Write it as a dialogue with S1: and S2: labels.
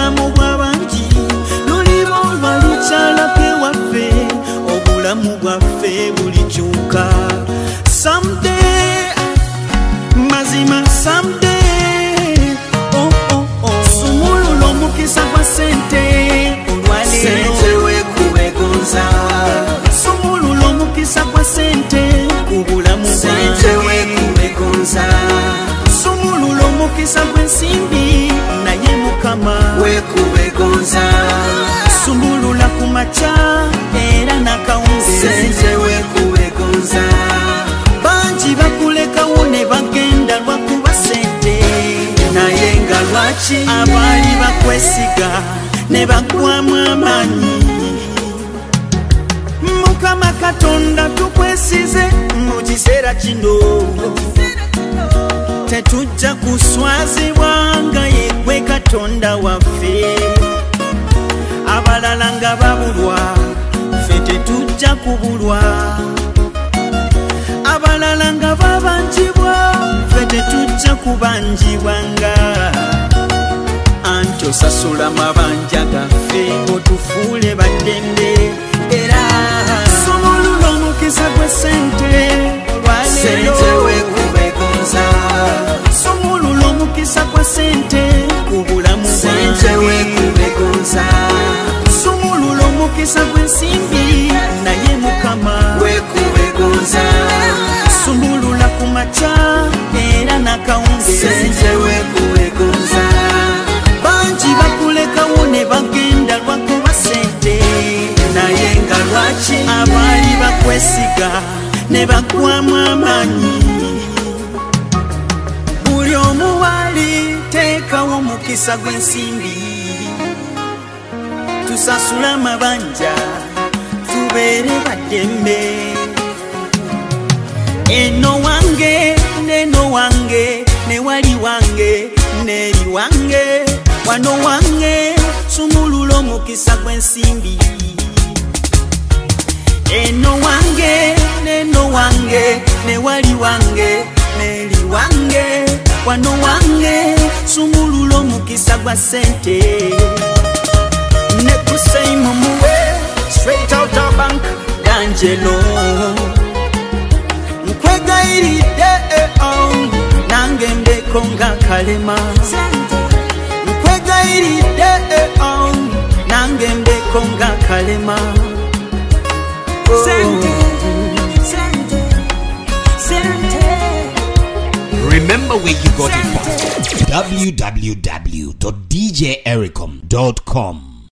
S1: obulamu bw'abangi luliba olwalukyalako ewaffe obulamu bwaffe bulikyuka someday mazima someday sumulula omukisa gwa sente olwaleero wekubegonza sumulula omukisa gwa sente kubulamu sente wekubegonza sumulula omukisa gw'ensimbi naye mukama wekubegonza sumulula ku makya era nakawungeezi sente wekubegonza bangi bakulekawo ne bagenda lwakuba sente naye nga lwaki abaali bakwesiga ne bagwamu amaanyi mukama katonda tukwesize mu kiseera kino tetujja kuswazibwa nga yegwe katonda waffe abalala nga babulwa ffe tetujja kubulwa abalala nga babanjibwa ffe tetujja kubanjibwanga anti osasula mabanja gaffe otufuule baddembe era sumulula omukisa gwe sente olwaleero wekubegonza sumulula omukisa gwa sente kubulamu sente wekubegonza sumulula omukisa gw'ensimbi naye mukama wekubegonza sumulula ku makya era nakawungeezi sente wekubegonza bangi bakulekawo ne bagenda lwakuba sente naye nga lwaki abaali bakwesiga ne bagwamu amaanyi buli omu waali teekawo omukisa gw'ensimbi tusasula amabanja tubeere baddembe eno wange neno wange newali wange neri wange wano wange sumulula omukisa gw'ensimbi eno wange neno wange newali wange neri wange wano wange sumulula omukisa gwa sente nekusei mumuwe straight out of bank D'Angelo nkwegayiridde nange mbeko nga kalema nkwegayiridde nange mbeko nga kalema
S2: Remember where you got it from. www.djericom.com